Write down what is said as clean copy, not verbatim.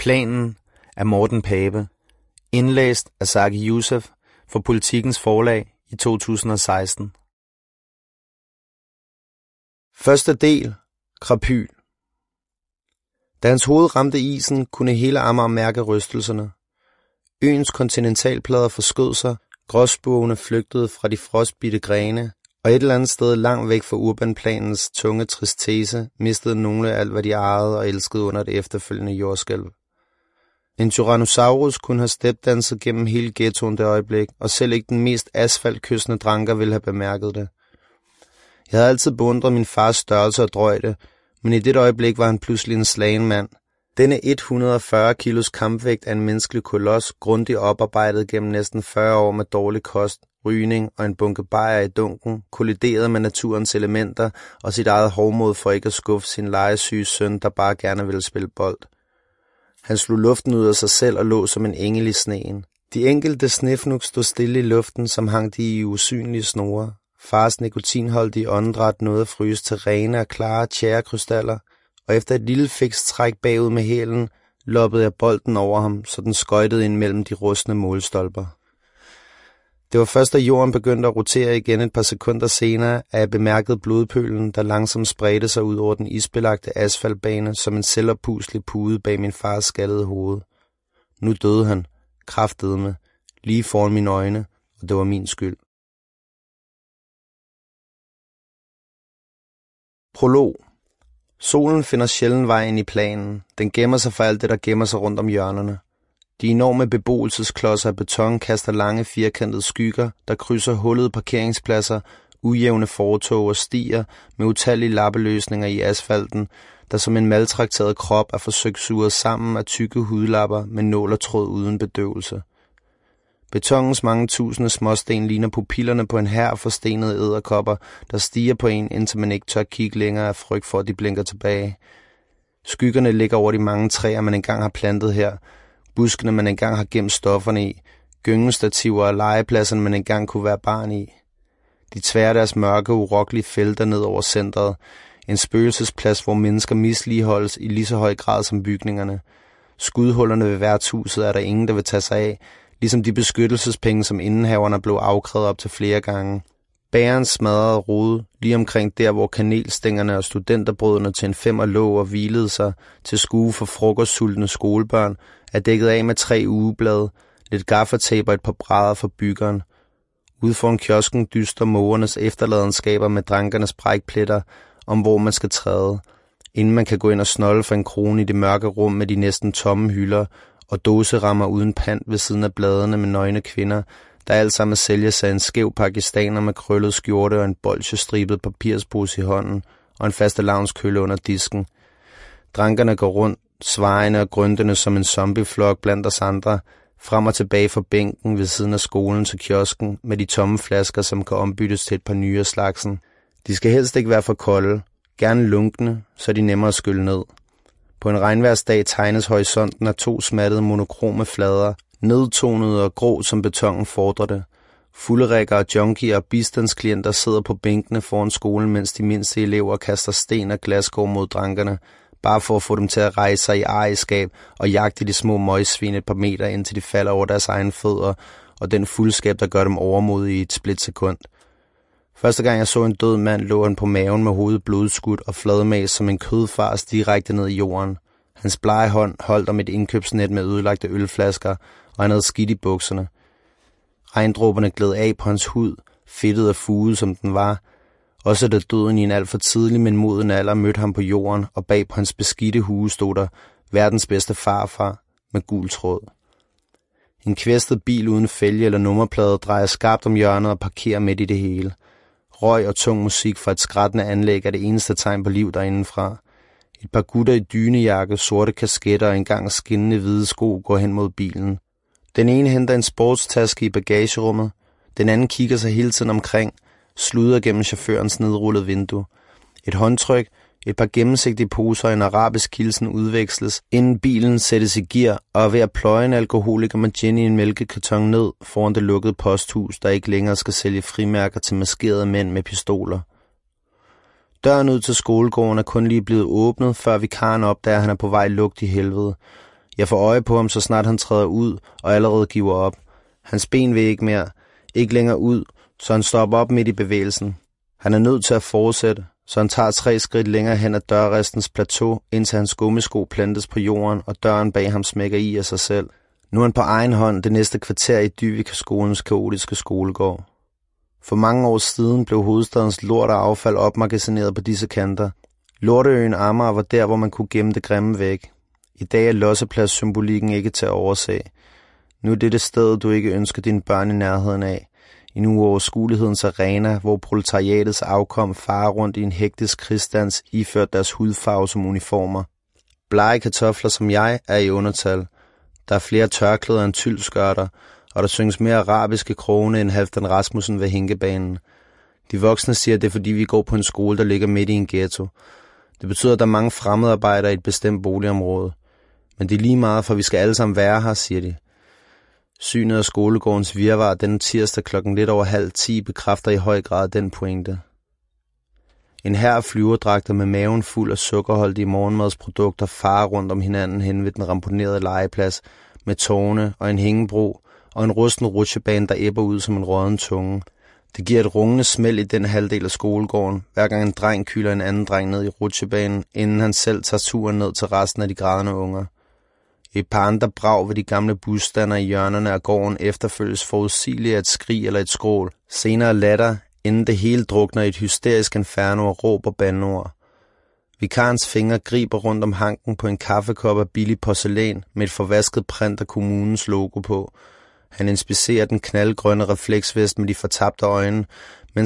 Planen af Morten Pape. Indlæst af Zaki Youssef for Politikens Forlag i 2016. Første del. Krapyl. Da hans hoved ramte isen, kunne hele Amager mærke rystelserne. Øens kontinentalplader forskød sig, gråspurvene flygtede fra de frostbitte grene, og et eller andet sted langt væk fra urbanplanens tunge tristesse mistede nogle alt, hvad de ejede og elskede under det efterfølgende jordskælv. En Tyrannosaurus kunne have stepdanset gennem hele ghettoen det øjeblik, og selv ikke den mest asfaltkystende dranker ville have bemærket det. Jeg havde altid beundret min fars størrelse og drøjde, men i det øjeblik var han pludselig en slagen mand. Denne 140 kilos kampvægt af en menneskelig koloss, grundigt oparbejdet gennem næsten 40 år med dårlig kost, rygning og en bunke bajer i dunken, kolliderede med naturens elementer og sit eget hovmod for ikke at skuffe sin legesyge søn, der bare gerne ville spille bold. Han slog luften ud af sig selv og lå som en engel i sneen. De enkelte snefnug stod stille i luften, som hang de i usynlige snore. Fars nikotinholdige åndedræt nåede at fryse til rene og klare tjærekrystaller, og efter et lille fikst træk bagud med hælen, loppede jeg bolden over ham, så den skøjtede ind mellem de rustne målstolper. Det var først, da jorden begyndte at rotere igen et par sekunder senere, at jeg bemærkede blodpølen, der langsomt spredte sig ud over den isbelagte asfaltbane som en selvoppuslig pude bag min fars skaldede hoved. Nu døde han, kraftedeme, lige foran mine øjne, og det var min skyld. Prolog. Solen finder sjældent vej ind i planen. Den gemmer sig for alt det, der gemmer sig rundt om hjørnerne. De enorme beboelsesklodser af beton kaster lange firkantede skygger, der krydser hullede parkeringspladser, ujævne fortov og stier med utallige lappeløsninger i asfalten, der som en maltrakteret krop er forsøgt suget sammen af tykke hudlapper med nål og tråd uden bedøvelse. Betonens mange tusinde småsten ligner pupillerne på en hær forstenede edderkopper, der stiger på en, indtil man ikke tør kigge længere af frygt for, at de blinker tilbage. Skyggerne ligger over de mange træer, man engang har plantet her, buskene, man engang har gemt stofferne i, gyngestativer og legepladserne, man engang kunne være barn i. De tværer deres mørke, urokkelige felter ned over centret, en spøgelsesplads, hvor mennesker misligeholdes i lige så høj grad som bygningerne. Skudhullerne ved værtshuset er der ingen, der vil tage sig af, ligesom de beskyttelsespenge, som indehaverne blev afkrævet op til flere gange. Bageren smadrede rode lige omkring der, hvor kanelstængerne og studenterbrødene til en 5'er lå og hvilede sig til skue for frokostsultne skolebørn, er dækket af med 3 ugeblade, lidt gaffatape og et par brædder for byggeren. Ude foran kiosken dyster mågernes efterladenskaber med drankernes brækpletter om, hvor man skal træde, inden man kan gå ind og snolde for en krone i det mørke rum med de næsten tomme hylder og dåserammer uden pant ved siden af bladene med nøgne kvinder, der alt sammen sælges af en skæv pakistaner med krøllet skjorte og en bolsjestribet papirspose i hånden og en fastelavnskølle under disken. Drankerne går rundt, svajende og grøntende som en zombieflok blandt os andre, frem og tilbage fra bænken ved siden af skolen til kiosken med de tomme flasker, som kan ombyttes til et par nye slagsen. De skal helst ikke være for kolde, gerne lunkne, så de nemmere at skylle ned. På en regnværsdag tegnes horisonten af 2 smattede monokrome flader, nedtonede og grå som betongen fordrer det. Fulderikker og junkier og bistandsklienter sidder på bænkene foran skolen, mens de mindste elever kaster sten og glasskår mod drankerne, bare for at få dem til at rejse sig i ejerskab og jagte de små møgsvin et par meter, indtil de falder over deres egne fødder, og den fuldskab, der gør dem overmodige i et splitsekund. Første gang jeg så en død mand, lå han på maven med hovedet blodskudt og fladmæs som en kødfars direkte ned i jorden. Hans blege hånd holdt om et indkøbsnet med ødelagte ølflasker, og han havde skidt i bukserne. Regndråberne gled af på hans hud, fedtet og fuget som den var. Også da døden i en alt for tidlig, men moden alder mødte ham på jorden, og bag på hans beskidte hue stod der verdens bedste farfar med gul tråd. En kvæstet bil uden fælge eller nummerplade drejer skarpt om hjørnet og parkerer midt i det hele. Røg og tung musik fra et skrættende anlæg er det eneste tegn på liv derindefra. Et par gutter i dynejakke, sorte kasketter og engang skinnende hvide sko går hen mod bilen. Den ene henter en sportstaske i bagagerummet. Den anden kigger sig hele tiden omkring, sluder gennem chaufførens nedrullede vindue. Et håndtryk, et par gennemsigtige poser og en arabisk hilsen udveksles, inden bilen sættes i gear og er ved at pløje en alkoholiker med gin i en mælkekarton ned foran det lukkede posthus, der ikke længere skal sælge frimærker til maskerede mænd med pistoler. Døren ud til skolegården er kun lige blevet åbnet, før vikaren opdager, at han er på vej lugt i helvede. Jeg får øje på ham, så snart han træder ud og allerede giver op. Hans ben vil ikke mere, ikke længere ud, så han stopper op midt i bevægelsen. Han er nødt til at fortsætte, så han tager 3 skridt længere hen ad dørrestens plateau, indtil hans gummisko plantes på jorden, og døren bag ham smækker i af sig selv. Nu er han på egen hånd det næste kvarter i Dyvika-skolens kaotiske skolegård. For mange år siden blev hovedstadens lort og affald opmagasineret på disse kanter. Lorteøen Amager var der, hvor man kunne gemme det grimme væk. I dag er losseplads-symbolikken ikke til at overse. Nu er det sted, du ikke ønsker dine børn i nærheden af. I en uoverskuelighedens arena, hvor proletariatets afkom farer rundt i en hektisk krigsdans, iført deres hudfarve som uniformer. Blege kartofler som jeg er i undertal. Der er flere tørklæder end tyldskørter, og der synges mere arabiske krone end Halfdan Rasmussen ved Hinkebanen. De voksne siger, at det er fordi, vi går på en skole, der ligger midt i en ghetto. Det betyder, at der er mange fremmedarbejdere i et bestemt boligområde. Men det er lige meget, for vi skal alle sammen være her, siger de. Synet af skolegårdens virvar denne tirsdag 9:50 bekræfter i høj grad den pointe. En hær af flyverdragter med maven fuld af sukkerholdige morgenmadsprodukter farer rundt om hinanden hen ved den ramponerede legeplads med tårne og en hængebro og en rusten rutsjebane, der æbber ud som en rådden tunge. Det giver et rungende smæld i den halvdel af skolegården, hver gang en dreng kyler en anden dreng ned i rutsjebanen, inden han selv tager turen ned til resten af de grædende unger. Et par andre brag ved de gamle busstander i hjørnerne af gården efterfølges forudsigeligt af et skrig eller et skrål, senere latter, inden det hele drukner i et hysterisk inferno af råb og bandeord. Vikarens fingre griber rundt om hanken på en kaffekop af billig porcelæn med et forvasket print af kommunens logo på. Han inspicerer den knaldgrønne refleksvest med de fortabte øjne,